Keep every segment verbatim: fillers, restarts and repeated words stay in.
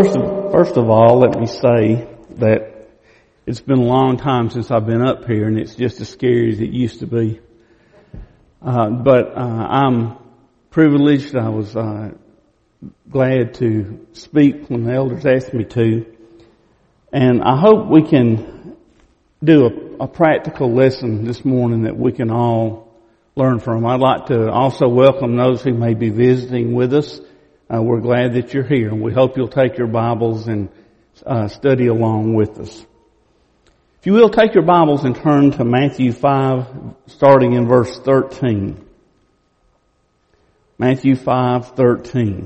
first of, first of all, let me say that it's been a long time since I've been up here, and it's just as scary as it used to be. Uh, but uh, I'm privileged. I was uh, glad to speak when the elders asked me to. And I hope we can do a, a practical lesson this morning that we can all learn from. I'd like to also welcome those who may be visiting with us. Uh, we're glad that you're here, and we hope you'll take your Bibles and uh, study along with us. If you will, take your Bibles and turn to Matthew five, starting in verse thirteen. Matthew five thirteen.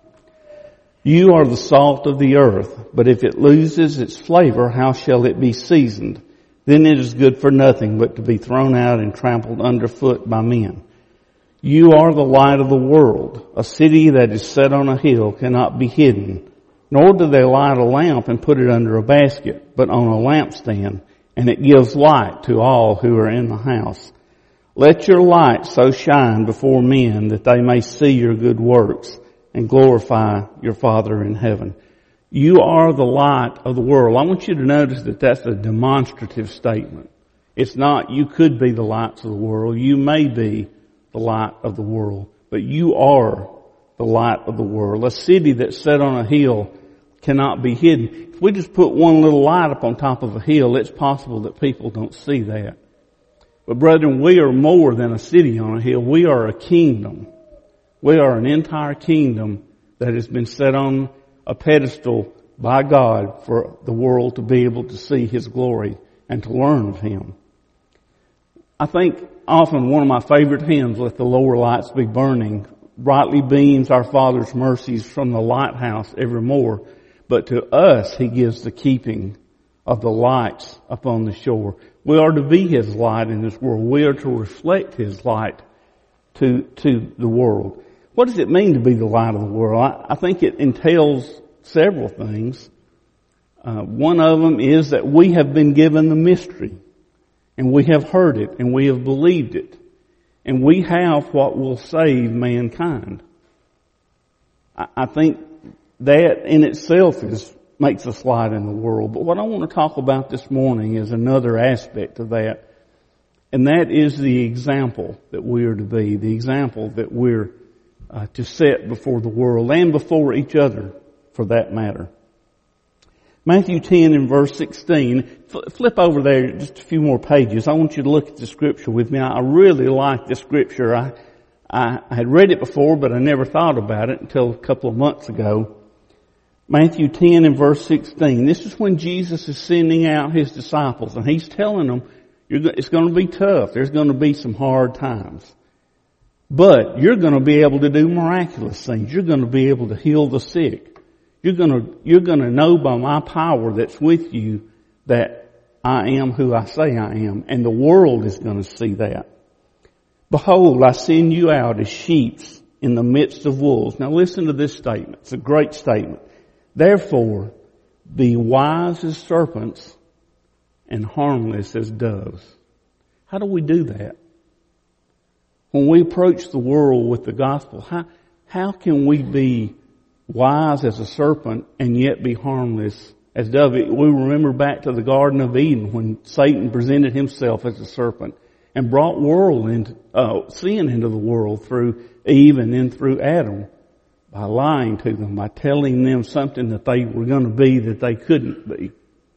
You are the salt of the earth, but if it loses its flavor, how shall it be seasoned? Then it is good for nothing but to be thrown out and trampled underfoot by men. You are the light of the world. A city that is set on a hill cannot be hidden. Nor do they light a lamp and put it under a basket, but on a lampstand, and it gives light to all who are in the house. Let your light so shine before men that they may see your good works and glorify your Father in heaven. You are the light of the world. I want you to notice that that's a demonstrative statement. It's not, you could be the lights of the world. You may be the light of the world, but you are the light of the world. A city that's set on a hill cannot be hidden. If we just put one little light up on top of a hill, it's possible that people don't see that. But brethren, we are more than a city on a hill. We are a kingdom. We are an entire kingdom that has been set on a pedestal by God for the world to be able to see His glory and to learn of Him. I think often one of my favorite hymns, Let the Lower Lights Be Burning, brightly beams our Father's mercies from the lighthouse evermore. But to us, He gives the keeping of the lights upon the shore. We are to be His light in this world. We are to reflect His light to, to the world. What does it mean to be the light of the world? I, I think it entails several things. Uh, one of them is that we have been given the mystery, and we have heard it, and we have believed it, and we have what will save mankind. I, I think that in itself is makes us light in the world. But what I want to talk about this morning is another aspect of that, and that is the example that we are to be, the example that we're Uh, to set before the world and before each other, for that matter. Matthew ten and verse sixteen. F- flip over there just a few more pages. I want you to look at the scripture with me. I really like this scripture. I, I, I had read it before, but I never thought about it until a couple of months ago. Matthew ten and verse sixteen. This is when Jesus is sending out His disciples, and He's telling them, you're, it's going to be tough. There's going to be some hard times. But you're going to be able to do miraculous things. You're going to be able to heal the sick. You're going to, you're going to know by my power that's with you that I am who I say I am. And the world is going to see that. Behold, I send you out as sheep in the midst of wolves. Now listen to this statement. It's a great statement. Therefore, be wise as serpents and harmless as doves. How do we do that? When we approach the world with the gospel, how, how can we be wise as a serpent and yet be harmless as dove? We remember back to the Garden of Eden when Satan presented himself as a serpent and brought world into, uh, sin into the world through Eve and then through Adam by lying to them, by telling them something that they were going to be that they couldn't be.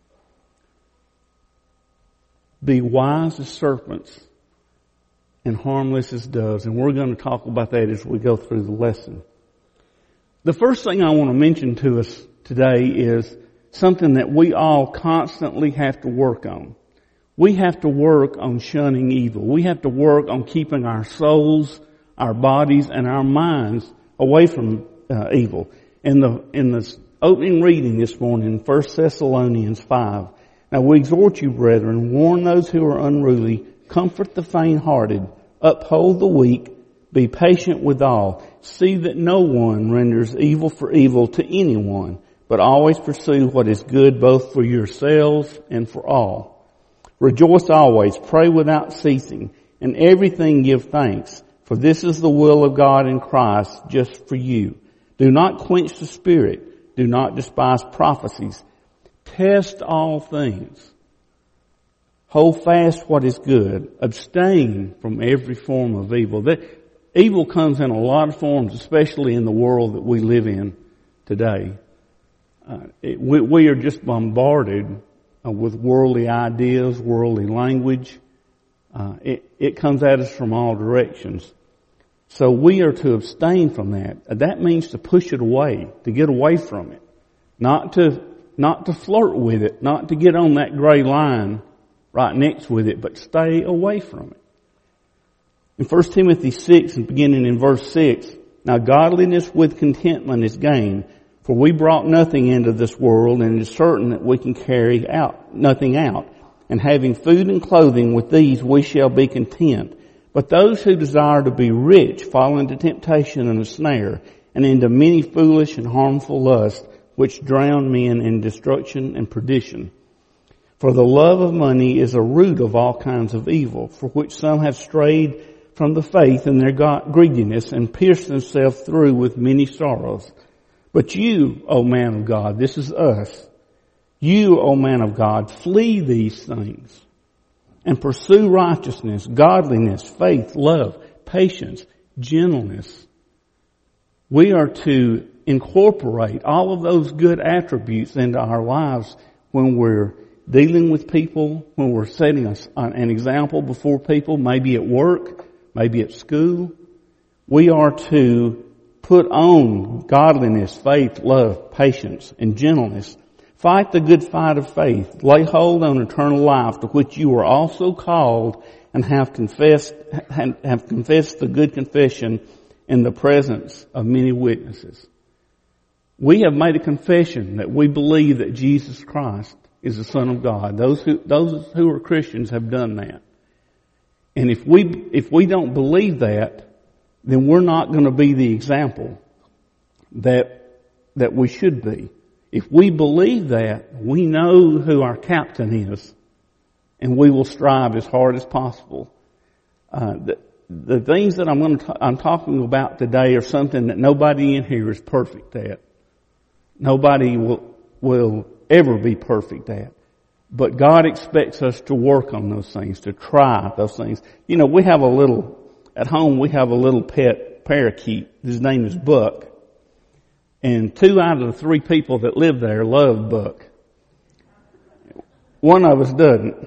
Be wise as serpents and harmless as doves. And we're going to talk about that as we go through the lesson. The first thing I want to mention to us today is something that we all constantly have to work on. We have to work on shunning evil. We have to work on keeping our souls, our bodies, and our minds away from uh, evil. In the, in the opening reading this morning, First Thessalonians five. Now we exhort you, brethren, warn those who are unruly, comfort the faint-hearted, uphold the weak, be patient with all. See that no one renders evil for evil to anyone, but always pursue what is good both for yourselves and for all. Rejoice always, pray without ceasing, and everything give thanks, for this is the will of God in Christ just for you. Do not quench the spirit. Do not despise prophecies. Test all things. Hold fast what is good. Abstain from every form of evil. That evil comes in a lot of forms, especially in the world that we live in today. Uh, it, we, we are just bombarded uh, with worldly ideas, worldly language. Uh, it, it comes at us from all directions. So we are to abstain from that. That means to push it away, to get away from it. Not to, not to flirt with it, not to get on that gray line right next with it, but stay away from it. In First Timothy six, and beginning in verse six, now godliness with contentment is gain, for we brought nothing into this world, and it is certain that we can carry out nothing out. And having food and clothing, with these we shall be content. But those who desire to be rich fall into temptation and a snare, and into many foolish and harmful lusts, which drown men in destruction and perdition. For the love of money is a root of all kinds of evil, for which some have strayed from the faith in their greediness and pierced themselves through with many sorrows. But you, O man of God, this is us, you, O man of God, flee these things and pursue righteousness, godliness, faith, love, patience, gentleness. We are to incorporate all of those good attributes into our lives when we're dealing with people, when we're setting us an example before people, maybe at work, maybe at school. We are to put on godliness, faith, love, patience, and gentleness. Fight the good fight of faith. Lay hold on eternal life, to which you are also called and have confessed, have confessed the good confession in the presence of many witnesses. We have made a confession that we believe that Jesus Christ is the Son of God. Those who, those who are Christians have done that. And if we, if we don't believe that, then we're not going to be the example that, that we should be. If we believe that, we know who our captain is, and we will strive as hard as possible. Uh, the, the things that I'm going to, I'm talking about today are something that nobody in here is perfect at. Nobody will, will ever be perfect at. But God expects us to work on those things, to try those things. You know, we have a little, at home we have a little pet parakeet. His name is Buck. And two out of the three people that live there love Buck. One of us doesn't.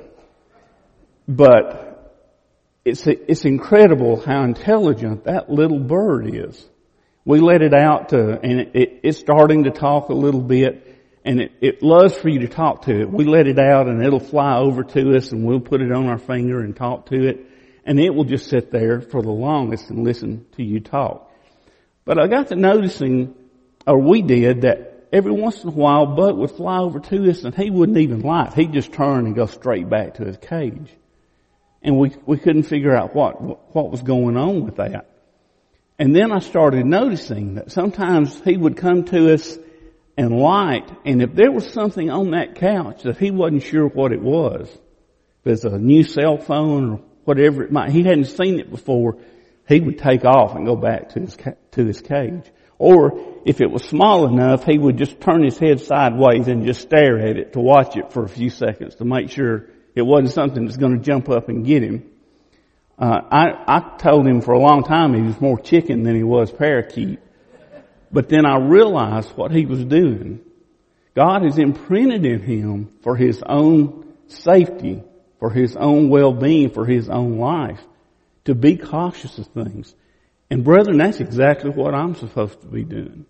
But it's, it's incredible how intelligent that little bird is. We let it out to, and it, it, it's starting to talk a little bit. And it, it loves for you to talk to it. We let it out and it'll fly over to us and we'll put it on our finger and talk to it. And it will just sit there for the longest and listen to you talk. But I got to noticing, or we did, that every once in a while Buck would fly over to us and he wouldn't even lie. He'd just turn and go straight back to his cage. And we, we couldn't figure out what, what was going on with that. And then I started noticing that sometimes he would come to us and light, and if there was something on that couch that he wasn't sure what it was, if it's a new cell phone or whatever it might, he hadn't seen it before, he would take off and go back to his to his cage. Or if it was small enough, he would just turn his head sideways and just stare at it to watch it for a few seconds to make sure it wasn't something that's going to jump up and get him. Uh, I, I told him for a long time he was more chicken than he was parakeet. But then I realized what he was doing. God has imprinted in him for his own safety, for his own well-being, for his own life, to be cautious of things. And brethren, that's exactly what I'm supposed to be doing.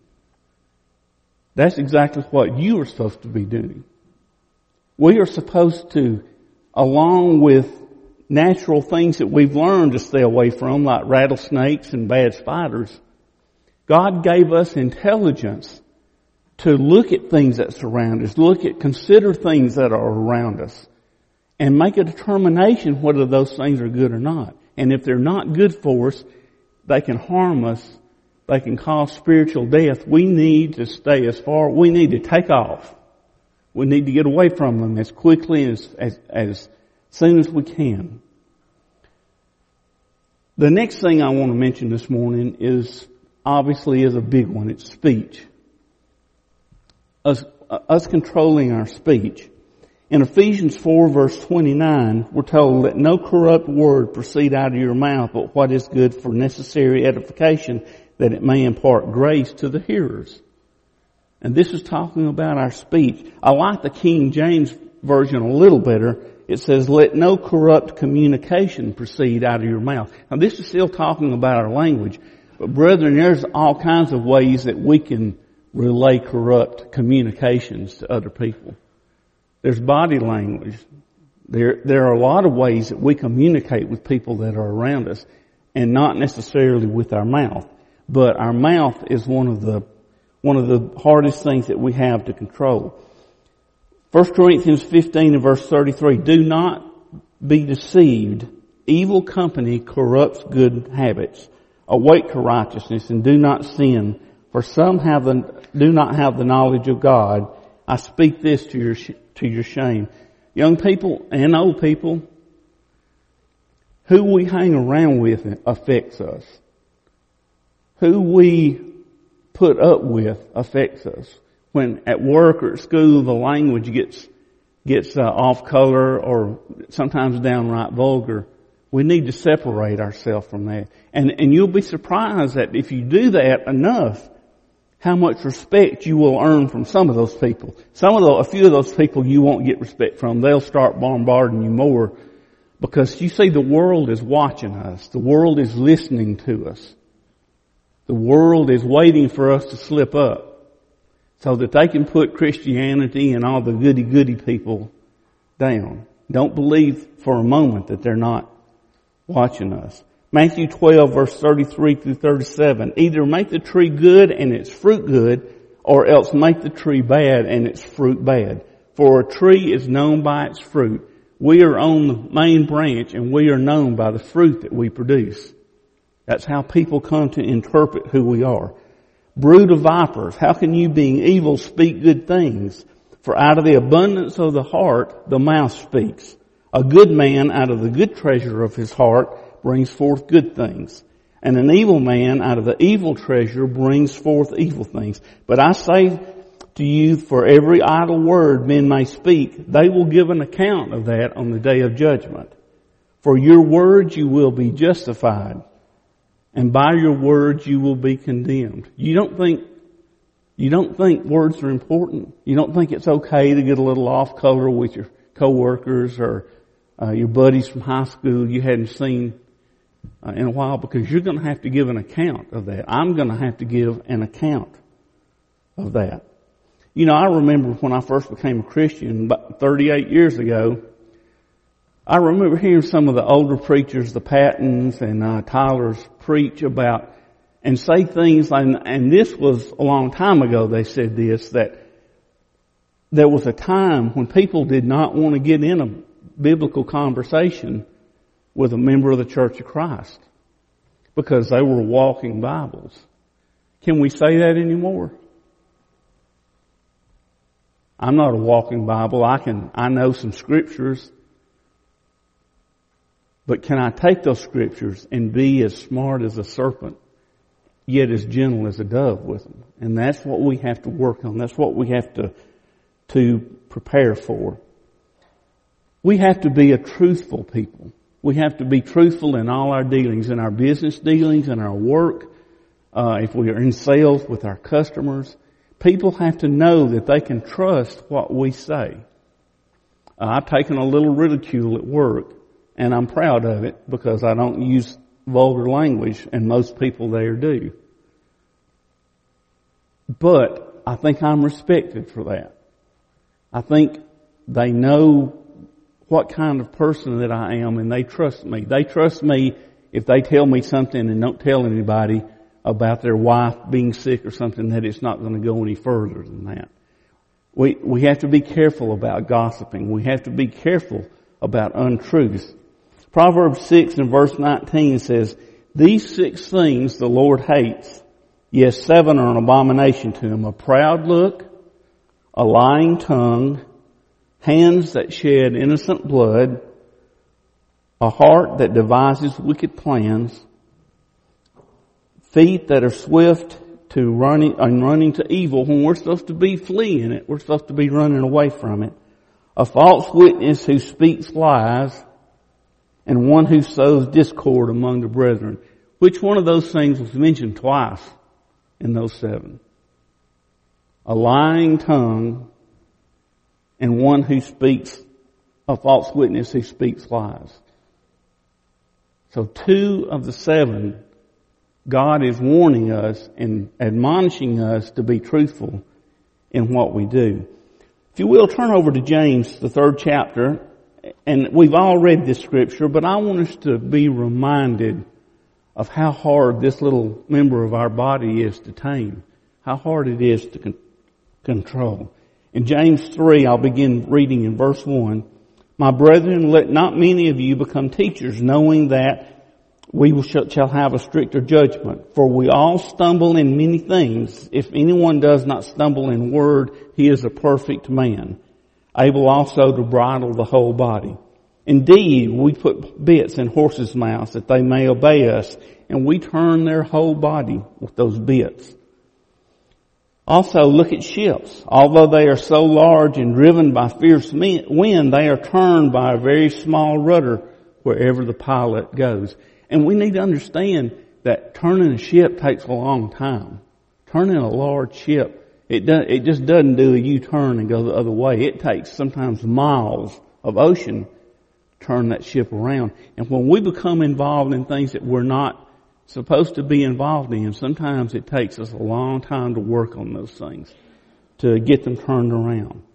That's exactly what you are supposed to be doing. We are supposed to, along with natural things that we've learned to stay away from, like rattlesnakes and bad spiders, God gave us intelligence to look at things that surround us, look at, consider things that are around us, and make a determination whether those things are good or not. And if they're not good for us, they can harm us, they can cause spiritual death. We need to stay as far, we need to take off. We need to get away from them as quickly as, as, as soon as we can. The next thing I want to mention this morning is obviously is a big one. It's speech. us, us controlling our speech. In Ephesians four verse twenty-nine, we're told, let no corrupt word proceed out of your mouth, but what is good for necessary edification, that it may impart grace to the hearers. And this is talking about our speech. I like the King James Version a little better. It says, let no corrupt communication proceed out of your mouth. Now this is still talking about our language. But brethren, there's all kinds of ways that we can relay corrupt communications to other people. There's body language. There, there are a lot of ways that we communicate with people that are around us, and not necessarily with our mouth. But our mouth is one of the, one of the hardest things that we have to control. First Corinthians fifteen and verse thirty-three, do not be deceived. Evil company corrupts good habits. Awake to righteousness and do not sin, for some have the, do not have the knowledge of God. I speak this to your, to your shame. Young people and old people, who we hang around with affects us. Who we put up with affects us. When at work or at school the language gets gets uh, off color or sometimes downright vulgar, we need to separate ourselves from that. And and you'll be surprised that if you do that enough, how much respect you will earn from some of those people. Some of the, a few of those people you won't get respect from. They'll start bombarding you more because you see the world is watching us. The world is listening to us. The world is waiting for us to slip up so that they can put Christianity and all the goody-goody people down. Don't believe for a moment that they're not watching us. Matthew twelve verse thirty-three through thirty-seven. Either make the tree good and its fruit good, or else make the tree bad and its fruit bad. For a tree is known by its fruit. We are on the main branch and we are known by the fruit that we produce. That's how people come to interpret who we are. Brood of vipers, how can you being evil speak good things? For out of the abundance of the heart, the mouth speaks. A good man out of the good treasure of his heart brings forth good things. And an evil man out of the evil treasure brings forth evil things. But I say to you, for every idle word men may speak, they will give an account of that on the day of judgment. For your words you will be justified, and by your words you will be condemned. You don't think, you don't think words are important? You don't think it's okay to get a little off color with your coworkers or uh, your buddies from high school you hadn't seen uh, in a while, because you're going to have to give an account of that. I'm going to have to give an account of that. You know, I remember when I first became a Christian about thirty-eight years ago, I remember hearing some of the older preachers, the Pattons and uh, Tylers, preach about and say things like, and this was a long time ago they said this, that there was a time when people did not want to get in a biblical conversation with a member of the Church of Christ because they were walking Bibles. Can we say that anymore? I'm not a walking Bible. I can, I know some scriptures. But can I take those scriptures and be as smart as a serpent, yet as gentle as a dove with them? And that's what we have to work on. That's what we have to, to prepare for. We have to be a truthful people. We have to be truthful in all our dealings, in our business dealings, in our work, uh, if we are in sales with our customers. People have to know that they can trust what we say. Uh, I've taken a little ridicule at work, and I'm proud of it because I don't use vulgar language, and most people there do. But I think I'm respected for that. I think they know what kind of person that I am, and they trust me. They trust me if they tell me something and don't tell anybody about their wife being sick or something, that it's not going to go any further than that. We, we have to be careful about gossiping. We have to be careful about untruth. Proverbs six and verse nineteen says, these six things the Lord hates. Yes, seven are an abomination to him. A proud look, a lying tongue, hands that shed innocent blood, a heart that devises wicked plans, feet that are swift to running and running to evil when we're supposed to be fleeing it. We're supposed to be running away from it. A false witness who speaks lies, and one who sows discord among the brethren. Which one of those things was mentioned twice in those seven? A lying tongue and one who speaks, a false witness who speaks lies. So two of the seven, God is warning us and admonishing us to be truthful in what we do. If you will, turn over to James, the third chapter. And we've all read this scripture, but I want us to be reminded of how hard this little member of our body is to tame. How hard it is to con- control. In James three, I'll begin reading in verse one. My brethren, let not many of you become teachers, knowing that we shall have a stricter judgment. For we all stumble in many things. If anyone does not stumble in word, he is a perfect man, able also to bridle the whole body. Indeed, we put bits in horses' mouths that they may obey us, and we turn their whole body with those bits. Also, look at ships. Although they are so large and driven by fierce wind, they are turned by a very small rudder wherever the pilot goes. And we need to understand that turning a ship takes a long time. Turning a large ship, it does, it just doesn't do a U-turn and go the other way. It takes sometimes miles of ocean to turn that ship around. And when we become involved in things that we're not supposed to be involved in, sometimes it takes us a long time to work on those things, to get them turned around.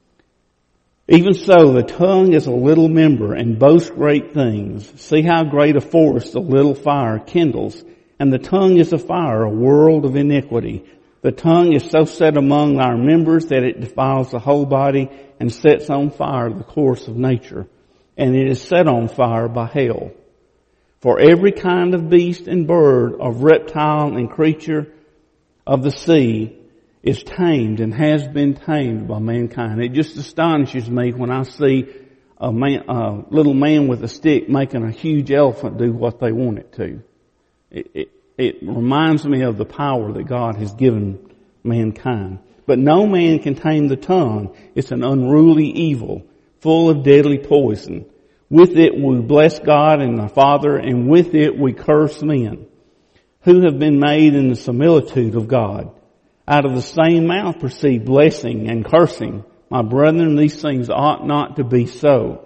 Even so, the tongue is a little member and boasts great things. See how great a forest a little fire kindles. And the tongue is a fire, a world of iniquity. The tongue is so set among our members that it defiles the whole body and sets on fire the course of nature. And it is set on fire by hell. For every kind of beast and bird, of reptile and creature of the sea is tamed and has been tamed by mankind. It just astonishes me when I see a, man, a little man with a stick making a huge elephant do what they want it to. It, it, it reminds me of the power that God has given mankind. But no man can tame the tongue. It's an unruly evil, full of deadly poison. With it we bless God and the Father, and with it we curse men, who have been made in the similitude of God. Out of the same mouth proceed blessing and cursing. My brethren, these things ought not to be so.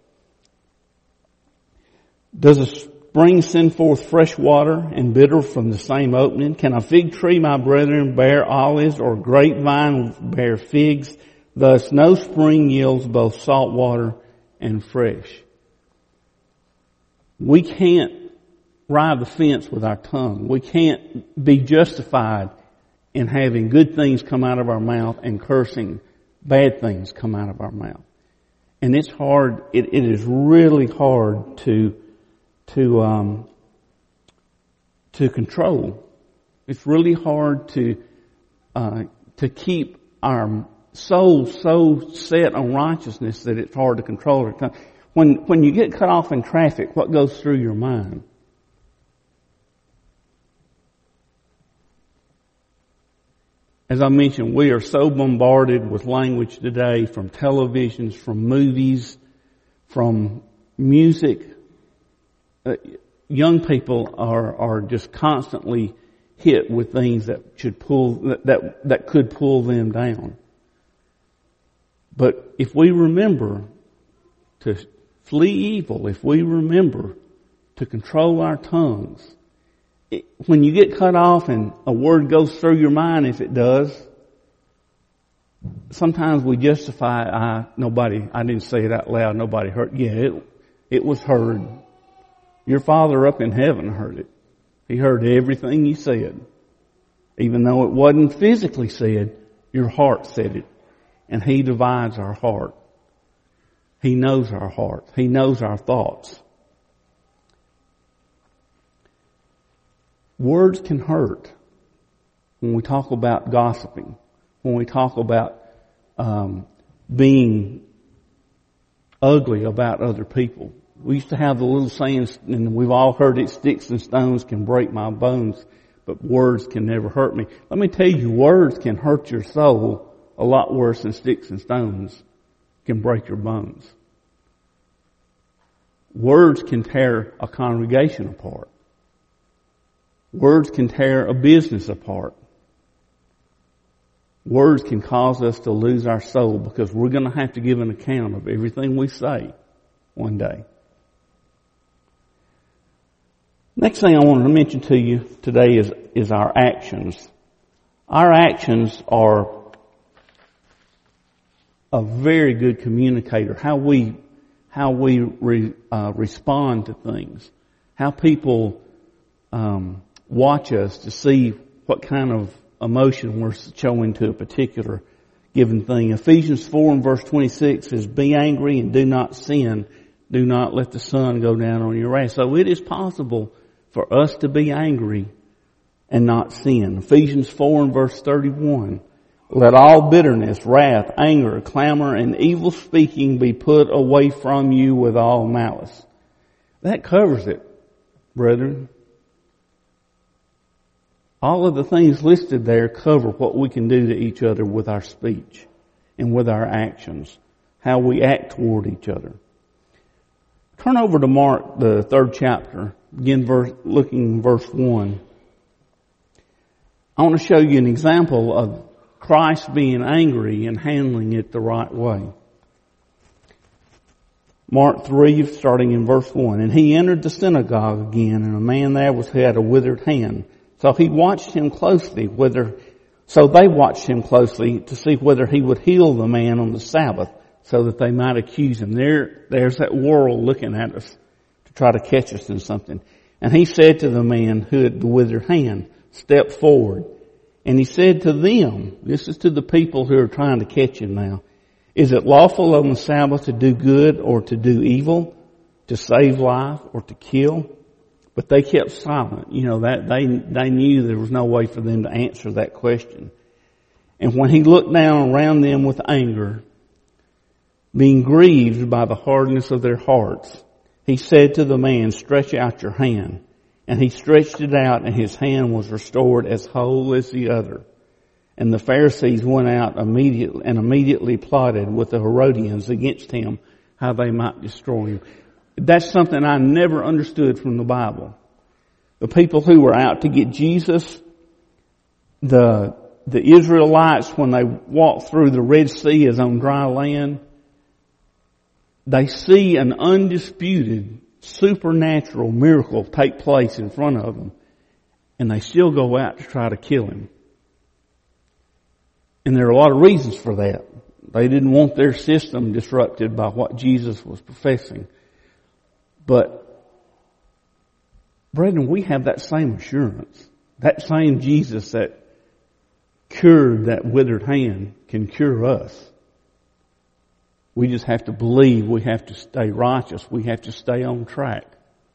Does a spring send forth fresh water and bitter from the same opening? Can a fig tree, my brethren, bear olives, or grapevine bear figs? Thus no spring yields both salt water and fresh. We can't ride the fence with our tongue. We can't be justified in having good things come out of our mouth and cursing bad things come out of our mouth. And it's hard, it, it is really hard to, to, um, to control. It's really hard to, uh, to keep our soul so set on righteousness that it's hard to control it. When, when you get cut off in traffic, what goes through your mind? As I mentioned, we are so bombarded with language today, from televisions, from movies, from music. Uh, young people are, are just constantly hit with things that should pull, that, that, that could pull them down. But if we remember to flee evil, if we remember to control our tongues, it, when you get cut off and a word goes through your mind, if it does, sometimes we justify, I, nobody, I didn't say it out loud, nobody heard. Yeah, it, it was heard. Your Father up in heaven heard it. He heard everything you said. Even though it wasn't physically said, your heart said it. And He divides our heart. He knows our heart. He knows our thoughts. Words can hurt. When we talk about gossiping, when we talk about um, being ugly about other people. We used to have the little saying, and we've all heard it, sticks and stones can break my bones, but words can never hurt me. Let me tell you, words can hurt your soul a lot worse than sticks and stones can break your bones. Words can tear a congregation apart. Words can tear a business apart. Words can cause us to lose our soul because we're going to have to give an account of everything we say one day. Next thing I wanted to mention to you today is, is our actions. Our actions are a very good communicator. How we, how we re, uh, respond to things. How people um, watch us to see what kind of emotion we're showing to a particular given thing. Ephesians four and verse twenty-six says, "Be angry and do not sin. Do not let the sun go down on your wrath." So it is possible for us to be angry and not sin. Ephesians four and verse thirty-one, "Let all bitterness, wrath, anger, clamor, and evil speaking be put away from you with all malice." That covers it, brethren. All of the things listed there cover what we can do to each other with our speech and with our actions, how we act toward each other. Turn over to Mark, the third chapter, begin verse, looking verse one. I want to show you an example of Christ being angry and handling it the right way. Mark three, starting in verse one. "And he entered the synagogue again, and a man there was who had a withered hand. So he watched him closely, whether, so they watched him closely to see whether he would heal the man on the Sabbath, so that they might accuse him." There, there's that world looking at us to try to catch us in something. "And he said to the man who had the withered hand, 'Step forward.' And he said to them," this is to the people who are trying to catch him now, "Is it lawful on the Sabbath to do good or to do evil, to save life or to kill?" But they kept silent. You know, that they, they knew there was no way for them to answer that question. "And when he looked down around them with anger, being grieved by the hardness of their hearts, he said to the man, 'Stretch out your hand.' And he stretched it out, and his hand was restored as whole as the other. And the Pharisees went out immediately and immediately plotted with the Herodians against him, how they might destroy him." That's something I never understood from the Bible. The people who were out to get Jesus, the, the Israelites, when they walked through the Red Sea as on dry land, they see an undisputed supernatural miracle take place in front of them, and they still go out to try to kill him. And there are a lot of reasons for that. They didn't want their system disrupted by what Jesus was professing. But, brethren, we have that same assurance. That same Jesus that cured that withered hand can cure us. We just have to believe. We have to stay righteous. We have to stay on track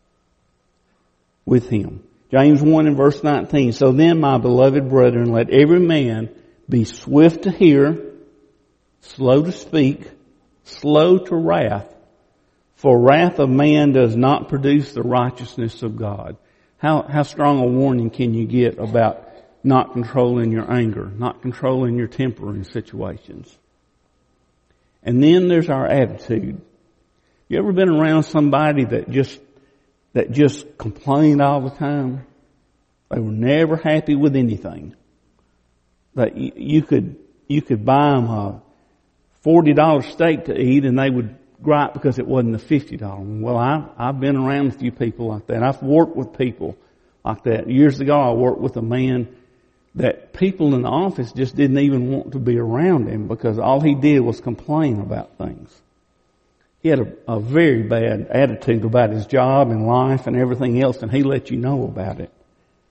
with Him. James one and verse nineteen. "So then, my beloved brethren, let every man be swift to hear, slow to speak, slow to wrath. For wrath of man does not produce the righteousness of God." How, how strong a warning can you get about not controlling your anger, not controlling your temper in situations? And then there's our attitude. You ever been around somebody that just, that just complained all the time? They were never happy with anything. That you, you could, you could buy them a forty dollar steak to eat and they would gripe because it wasn't a fifty dollar one. Well, I, I've been around a few people like that. I've worked with people like that. Years ago, I worked with a man that people in the office just didn't even want to be around him because all he did was complain about things. He had a, a very bad attitude about his job and life and everything else, and he let you know about it.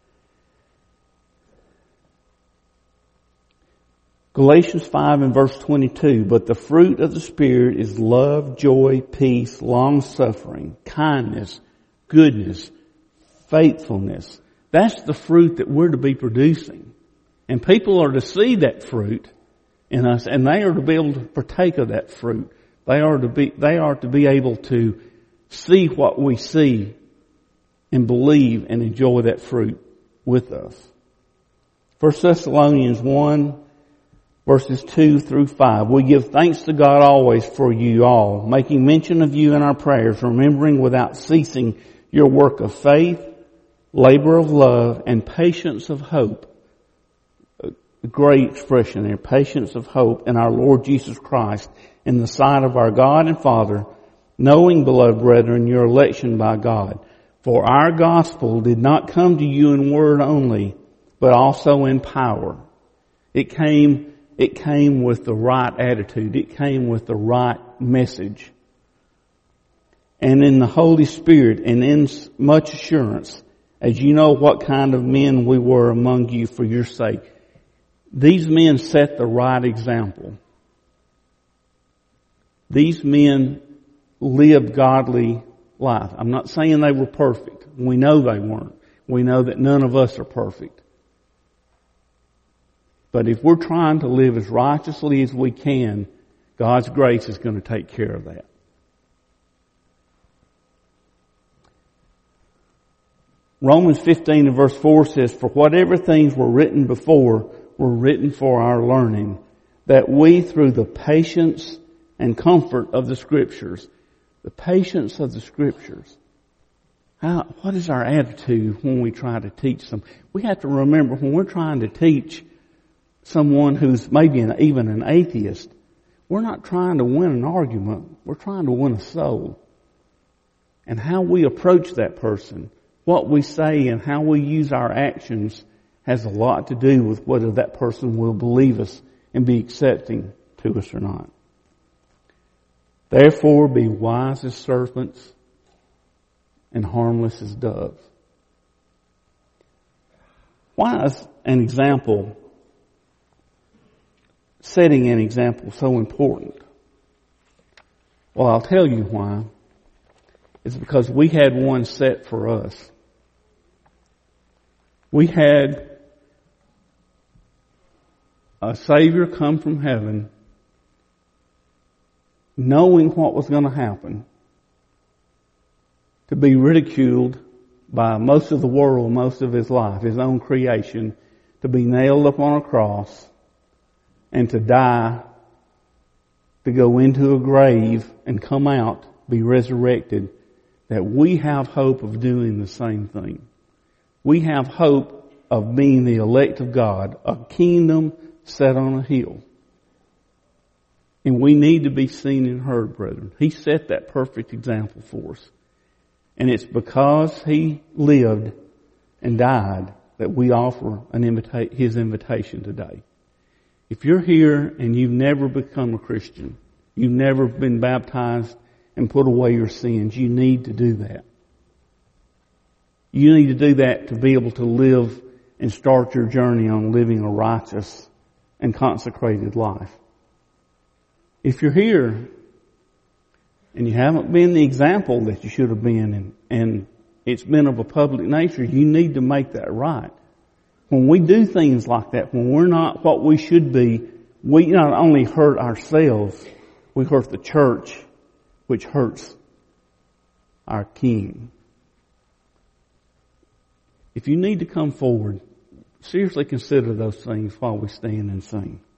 Galatians five and verse twenty-two, "But the fruit of the Spirit is love, joy, peace, long-suffering, kindness, goodness, faithfulness." That's the fruit that we're to be producing. And people are to see that fruit in us, and they are to be able to partake of that fruit. They are to be, they are to be able to see what we see and believe and enjoy that fruit with us. First Thessalonians one, verses two through five. We give thanks to God always for you all, making mention of you in our prayers, remembering without ceasing your work of faith, labor of love, and patience of hope. A great expression there, patience of hope in our Lord Jesus Christ, in the sight of our God and Father, knowing, beloved brethren, your election by God. For our gospel did not come to you in word only, but also in power. It came, it came with the right attitude. It came with the right message. And in the Holy Spirit and in much assurance, as you know what kind of men we were among you for your sake. These men set the right example. These men lived godly life. I'm not saying they were perfect. We know they weren't. We know that none of us are perfect. But if we're trying to live as righteously as we can, God's grace is going to take care of that. Romans fifteen and verse four says, for whatever things were written before were written for our learning, that we through the patience and comfort of the Scriptures, the patience of the Scriptures, how, what is our attitude when we try to teach them? We have to remember when we're trying to teach someone who's maybe an, even an atheist, we're not trying to win an argument. We're trying to win a soul. And how we approach that person, what we say and how we use our actions has a lot to do with whether that person will believe us and be accepting to us or not. Therefore, be wise as serpents and harmless as doves. Why is an example, setting an example, so important? Well, I'll tell you why. It's because we had one set for us. We had a Savior come from heaven, knowing what was going to happen, to be ridiculed by most of the world, most of his life, his own creation, to be nailed up on a cross, and to die, to go into a grave and come out, be resurrected, that we have hope of doing the same thing. We have hope of being the elect of God, a kingdom set on a hill. And we need to be seen and heard, brethren. He set that perfect example for us. And it's because He lived and died that we offer an invita- His invitation today. If you're here and you've never become a Christian, you've never been baptized and put away your sins, you need to do that. You need to do that to be able to live and start your journey on living a righteous and consecrated life. If you're here and you haven't been the example that you should have been, and, and it's been of a public nature, you need to make that right. When we do things like that, when we're not what we should be, we not only hurt ourselves, we hurt the church, which hurts our King. If you need to come forward, seriously consider those things while we stand and sing.